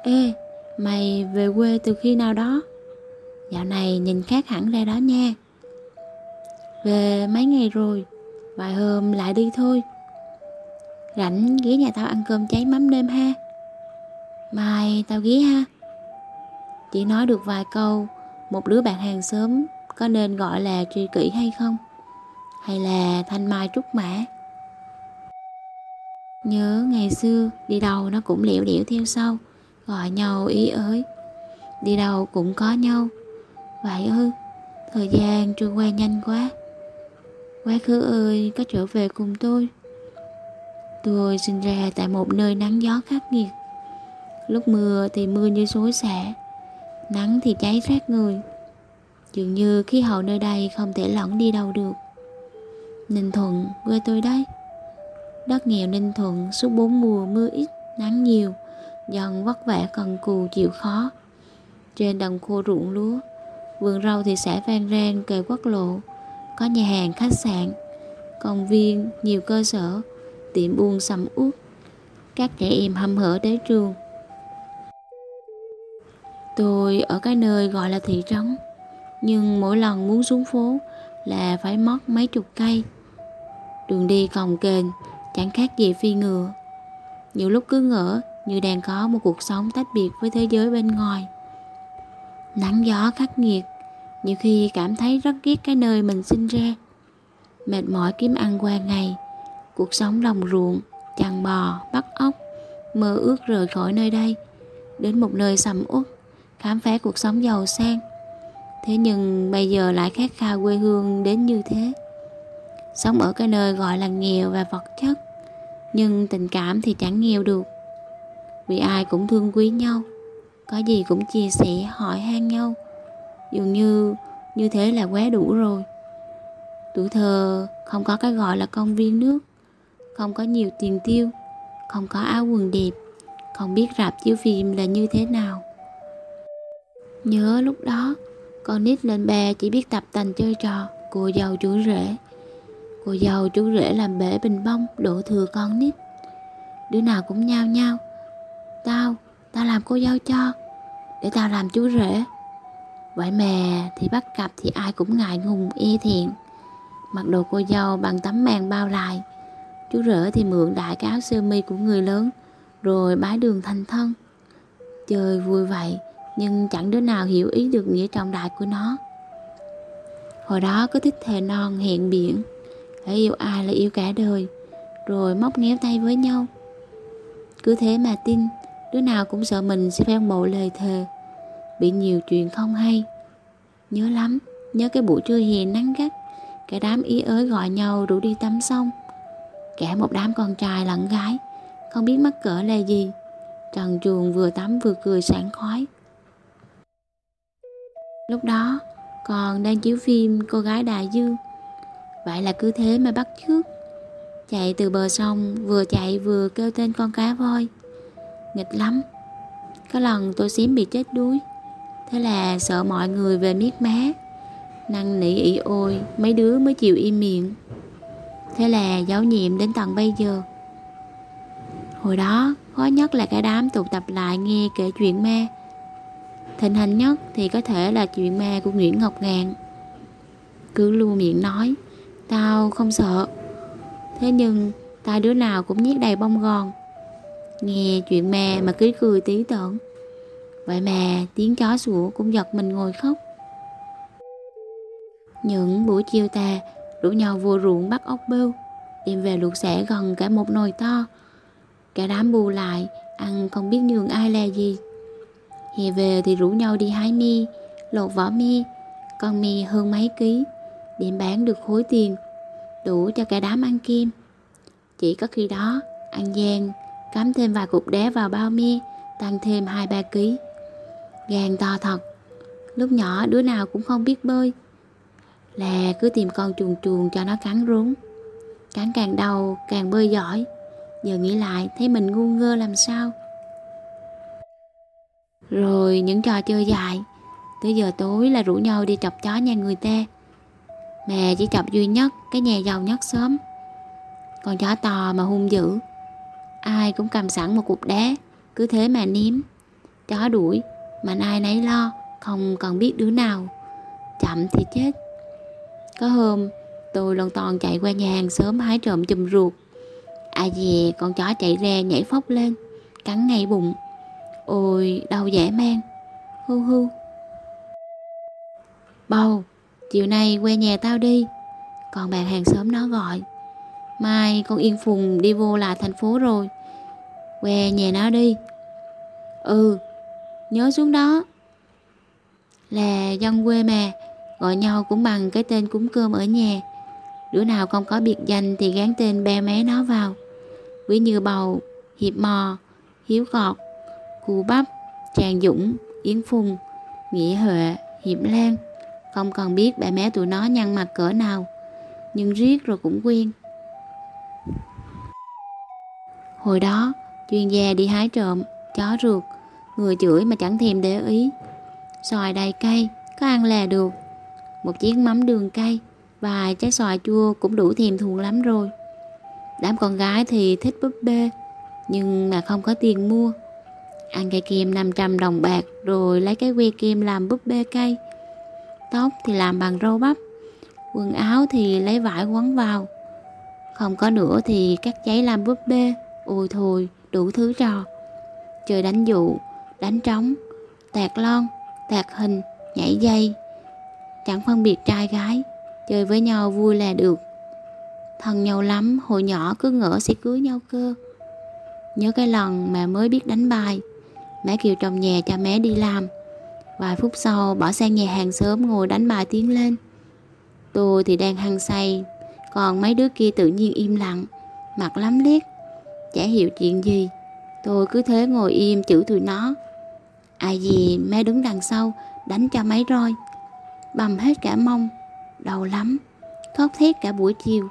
Ê, mày về quê từ khi nào đó? Dạo này nhìn khác hẳn ra đó nha. Về mấy ngày rồi, vài hôm lại đi thôi. Rảnh ghé nhà tao ăn cơm cháy mắm nêm ha. Mai tao ghé ha. Chỉ nói được vài câu, một đứa bạn hàng xóm có nên gọi là tri kỷ hay không? Hay là thanh mai trúc mã? Nhớ ngày xưa đi đâu nó cũng lẻo đẻo theo sau, gọi nhau ý ới. Đi đâu cũng có nhau. Vậy ư? Thời gian trôi qua nhanh quá. Quá khứ ơi, có trở về cùng tôi. Tôi sinh ra tại một nơi nắng gió khắc nghiệt. Lúc mưa thì mưa như xối xả, nắng thì cháy rát người. Dường như khí hậu nơi đây không thể lẫn đi đâu được. Ninh Thuận, quê tôi đấy. Đất nghèo Ninh Thuận suốt 4 mùa mưa ít, nắng nhiều, dân vất vả cần cù chịu khó. Trên đồng khô ruộng lúa, vườn rau thì sẽ vang rang kề quốc lộ. Có nhà hàng, khách sạn, công viên, nhiều cơ sở, tiệm buôn sầm uất. Các trẻ em hăm hở tới trường. Tôi ở cái nơi gọi là thị trấn, nhưng mỗi lần muốn xuống phố là phải mất mấy chục cây. Đường đi cồng kềnh, chẳng khác gì phi ngựa. Nhiều lúc cứ ngỡ như đang có một cuộc sống tách biệt với thế giới bên ngoài. Nắng gió khắc nghiệt, nhiều khi cảm thấy rất ghét cái nơi mình sinh ra. Mệt mỏi kiếm ăn qua ngày, cuộc sống đồng ruộng, chăn bò, bắt ốc, mơ ước rời khỏi nơi đây, đến một nơi sầm uất, khám phá cuộc sống giàu sang. Thế nhưng bây giờ lại khát khao quê hương đến như thế. Sống ở cái nơi gọi là nghèo và vật chất, nhưng tình cảm thì chẳng nghèo được. Vì ai cũng thương quý nhau, có gì cũng chia sẻ hỏi han nhau. Dường như thế là quá đủ rồi. Tuổi thơ không có cái gọi là công viên nước, không có nhiều tiền tiêu, không có áo quần đẹp, không biết rạp chiếu phim là như thế nào. Nhớ lúc đó con nít lên ba chỉ biết tập tành chơi trò cô dâu chú rể. Cô dâu chú rể làm bể bình bông đổ thừa con nít. Đứa nào cũng nhao nhao: Tao làm cô dâu cho, để tao làm chú rể. Vậy mà thì bắt cặp thì ai cũng ngại ngùng e thẹn, mặc đồ cô dâu bằng tấm màn bao lại. Chú rể thì mượn đại cái áo sơ mi của người lớn, rồi bái đường thành thân. Chơi vui vậy, nhưng chẳng đứa nào hiểu ý được nghĩa trọng đại của nó. Hồi đó cứ thích thề non hẹn biển, hãy yêu ai là yêu cả đời, rồi móc méo tay với nhau. Cứ thế mà tin, đứa nào cũng sợ mình sẽ phản bội lời thề, bị nhiều chuyện không hay. Nhớ lắm, nhớ cái buổi trưa hè nắng gắt, cả đám ý ới gọi nhau rủ đi tắm sông. Cả một đám con trai lẫn gái, không biết mắc cỡ là gì, trần truồng vừa tắm vừa cười sảng khoái. Lúc đó còn đang chiếu phim Cô gái đại dương. Vậy là cứ thế mà bắt chước, chạy từ bờ sông, vừa chạy vừa kêu tên con cá voi. Nghịch lắm. Có lần tôi xém bị chết đuối, thế là sợ mọi người về miết má, năn nỉ ỉ ôi, mấy đứa mới chịu im miệng. Thế là giấu nhiệm đến tận bây giờ. Hồi đó khó nhất là cả đám tụ tập lại nghe kể chuyện ma. Thịnh hành nhất thì có thể là chuyện ma của Nguyễn Ngọc Ngạn. Cứ luôn miệng nói tao không sợ, thế nhưng tai đứa nào cũng nhét đầy bông gòn. Nghe chuyện ma mà cứ cười tí tởn. Vậy mà tiếng chó sủa cũng giật mình ngồi khóc. Những buổi chiều tà rủ nhau vô ruộng bắt ốc bươu, đem về luộc xẻ gần cả một nồi to. Cả đám bù lại ăn không biết nhường ai là gì. Hè về thì rủ nhau đi hái me, lột vỏ me. Con me hơn mấy ký, đem bán được khối tiền, đủ cho cả đám ăn kem. Chỉ có khi đó ăn gian cắm thêm vài cục đá vào bao me, tăng thêm 2-3 ký. Gan to thật. Lúc nhỏ đứa nào cũng không biết bơi, là cứ tìm con chuồn chuồn cho nó cắn rốn. Cắn càng đau càng bơi giỏi. Giờ nghĩ lại thấy mình ngu ngơ làm sao. Rồi những trò chơi dại, tới giờ tối là rủ nhau đi chọc chó nhà người ta, mà chỉ chọc duy nhất cái nhà giàu nhất xóm. Con chó to mà hung dữ, ai cũng cầm sẵn một cục đá, cứ thế mà ném. chó đuổi mà ai nấy lo, không còn biết đứa nào. Chậm thì chết. Có hôm tôi lon ton chạy qua nhà hàng xóm hái trộm chùm ruột. Ai dè con chó chạy ra nhảy phóc lên, cắn ngay bụng. Ôi đau dễ mang. Hu hu. Bầu, chiều nay qua nhà tao đi. Còn bạn hàng xóm nó gọi. Mai con Yên Phùng đi vô lại thành phố rồi, qua nhà nó đi. Ừ, nhớ xuống đó. Là dân quê mà, gọi nhau cũng bằng cái tên cúng cơm ở nhà. Đứa nào không có biệt danh thì gán tên ba má nó vào. Ví như Bầu, Hiệp Mò, Hiếu Cọt, Cù Bắp, Tràng Dũng, Yến Phùng, Nghĩa Huệ, Hiệp Lan. Không cần biết ba má tụi nó nhăn mặt cỡ nào, nhưng riết rồi cũng quen. Hồi đó chuyên gia đi hái trộm chó rượt, người chửi mà chẳng thèm để ý. Xoài đầy cây, có ăn là được. Một chiếc mắm đường cay, vài trái xoài chua cũng đủ thèm thuồng lắm rồi. Đám con gái thì thích búp bê, nhưng mà không có tiền mua. Ăn cây kem 500 đồng bạc, rồi lấy cái que kem làm búp bê cây. Tóc thì làm bằng rau bắp, quần áo thì lấy vải quấn vào. Không có nữa thì cắt giấy làm búp bê. Ôi thôi, đủ thứ trò. Chơi đánh dụ, đánh trống, tạt lon, tạt hình, nhảy dây. Chẳng phân biệt trai gái, chơi với nhau vui là được. Thân nhau lắm, hồi nhỏ cứ ngỡ sẽ cưới nhau cơ. Nhớ cái lần mà mới biết đánh bài, má kêu trong nhà cho má đi làm. Vài phút sau bỏ sang nhà hàng xóm ngồi đánh bài tiến lên. Tôi thì đang hăng say, còn mấy đứa kia tự nhiên im lặng, mặt lắm liếc, chả hiểu chuyện gì. Tôi cứ thế ngồi im chửi tụi nó. Ai gì má đứng đằng sau đánh cho mấy roi, bầm hết cả mông, đau lắm, khóc thét cả buổi chiều.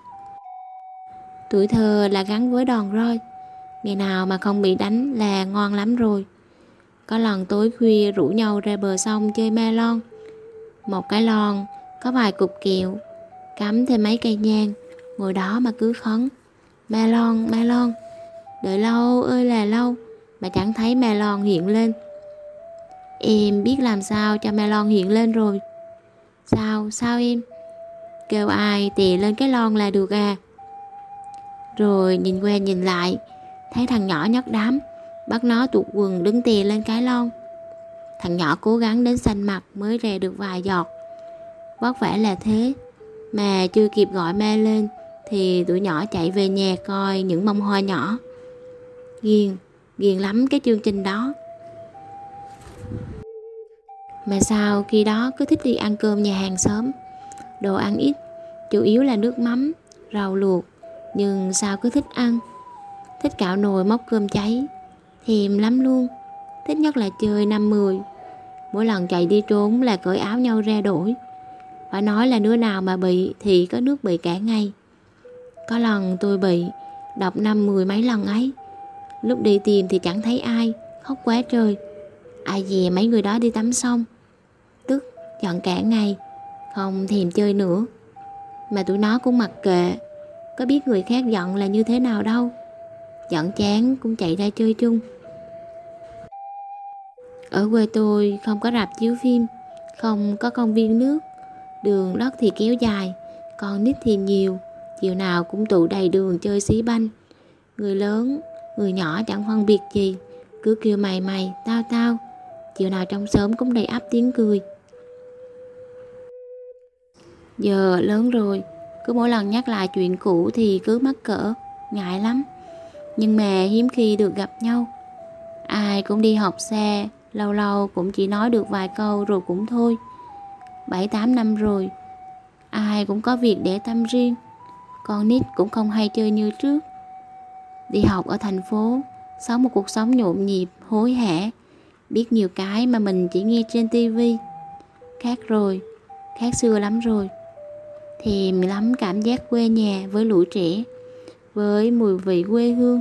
Tuổi thơ là gắn với đòn roi, ngày nào mà không bị đánh là ngon lắm rồi. Có lần tối khuya rủ nhau ra bờ sông chơi ma lon. Một cái lon có vài cục kẹo, cắm thêm mấy cây nhang, ngồi đó mà cứ khấn ma lon, ma lon. Đợi lâu ơi là lâu mà chẳng thấy ma lon hiện lên. Em biết làm sao cho ma lon hiện lên rồi. Sao em? Kêu ai tè lên cái lon là được à. Rồi nhìn qua nhìn lại, thấy thằng nhỏ nhấc đám, bắt nó tuột quần đứng tè lên cái lon. Thằng nhỏ cố gắng đến xanh mặt mới rè được vài giọt. Vất vả là thế, mà chưa kịp gọi ma lên thì tụi nhỏ chạy về nhà coi những bông hoa nhỏ. Ghiền lắm cái chương trình đó. Mà sao khi đó cứ thích đi ăn cơm nhà hàng xóm. Đồ ăn ít, chủ yếu là nước mắm, rau luộc, nhưng sao cứ thích ăn. Thích cạo nồi móc cơm cháy, thèm lắm luôn. Thích nhất là chơi 5-10. Mỗi lần chạy đi trốn là cởi áo nhau ra đổi. Phải nói là đứa nào mà bị thì có nước bị cả ngày. Có lần tôi bị, đọc 5-10 mấy lần ấy. Lúc đi tìm thì chẳng thấy ai, khóc quá trời. Ai dè mấy người đó đi tắm xong, tức giận cả ngày, không thèm chơi nữa. Mà tụi nó cũng mặc kệ, có biết người khác giận là như thế nào đâu. Giận chán cũng chạy ra chơi chung. Ở quê tôi không có rạp chiếu phim, không có công viên nước, đường đất thì kéo dài, con nít thì nhiều, chiều nào cũng tụ đầy đường chơi xí banh. Người lớn, người nhỏ chẳng phân biệt gì, cứ kêu mày, tao. Chiều nào trong xóm cũng đầy ắp tiếng cười. Giờ lớn rồi, cứ mỗi lần nhắc lại chuyện cũ thì cứ mắc cỡ, ngại lắm. Nhưng mà hiếm khi được gặp nhau. Ai cũng đi học xa, lâu lâu cũng chỉ nói được vài câu rồi cũng thôi. 7-8 năm rồi, ai cũng có việc để tâm riêng. Con nít cũng không hay chơi như trước. Đi học ở thành phố, sống một cuộc sống nhộn nhịp, hối hả, biết nhiều cái mà mình chỉ nghe trên tivi. Khác rồi, khác xưa lắm rồi. Thèm lắm cảm giác quê nhà với lũ trẻ, với mùi vị quê hương.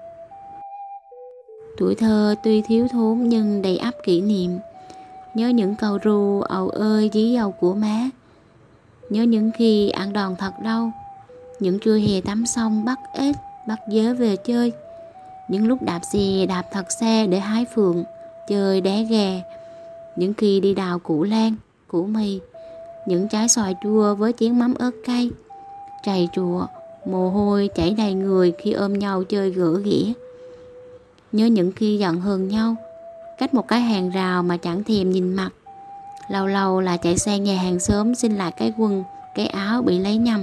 Tuổi thơ tuy thiếu thốn nhưng đầy ắp kỷ niệm. Nhớ những câu ru ầu ơi dí dầu của má. Nhớ những khi ăn đòn thật đau. Những trưa hè tắm xong bắt ếch, bắt dế về chơi. Những lúc đạp xe đạp thật xa để hái phượng, chơi đá gà, những khi đi đào củ lan, củ mì, những trái xoài chua với chén mắm ớt cay, trầy trụa, mồ hôi chảy đầy người khi ôm nhau chơi gỡ ghĩa. Nhớ những khi giận hờn nhau, cách một cái hàng rào mà chẳng thèm nhìn mặt, lâu lâu là chạy sang nhà hàng xóm xin lại cái quần, cái áo bị lấy nhầm.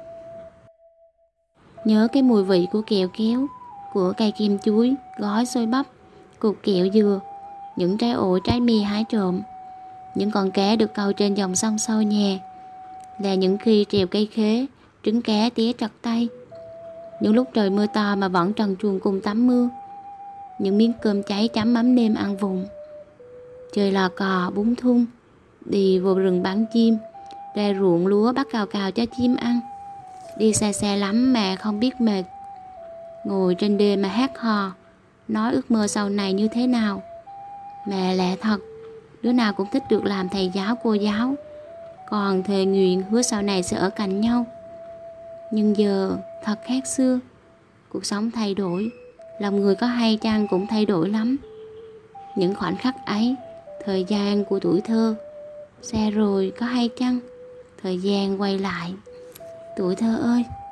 Nhớ cái mùi vị của kẹo kéo, của cây kem chuối, gói xôi bắp, cục kẹo dừa, những trái ổi trái mì hái trộm, những con cá được câu trên dòng sông sau nhà, là những khi trèo cây khế, trứng cá tía trật tay, những lúc trời mưa to mà vẫn trần truồng cùng tắm mưa, những miếng cơm cháy chấm mắm nêm ăn vùng, chơi lò cò bún thun, đi vô rừng bắn chim, ra ruộng lúa bắt cào cào cho chim ăn, đi xa xa lắm mà không biết mệt, ngồi trên đê mà hát hò, nói ước mơ sau này như thế nào. Mà lạ thật, đứa nào cũng thích được làm thầy giáo cô giáo, còn thề nguyện hứa sau này sẽ ở cạnh nhau. Nhưng giờ thật khác xưa, cuộc sống thay đổi, lòng người có hay chăng cũng thay đổi lắm. Những khoảnh khắc ấy, thời gian của tuổi thơ, xa rồi có hay chăng thời gian quay lại. Tuổi thơ ơi!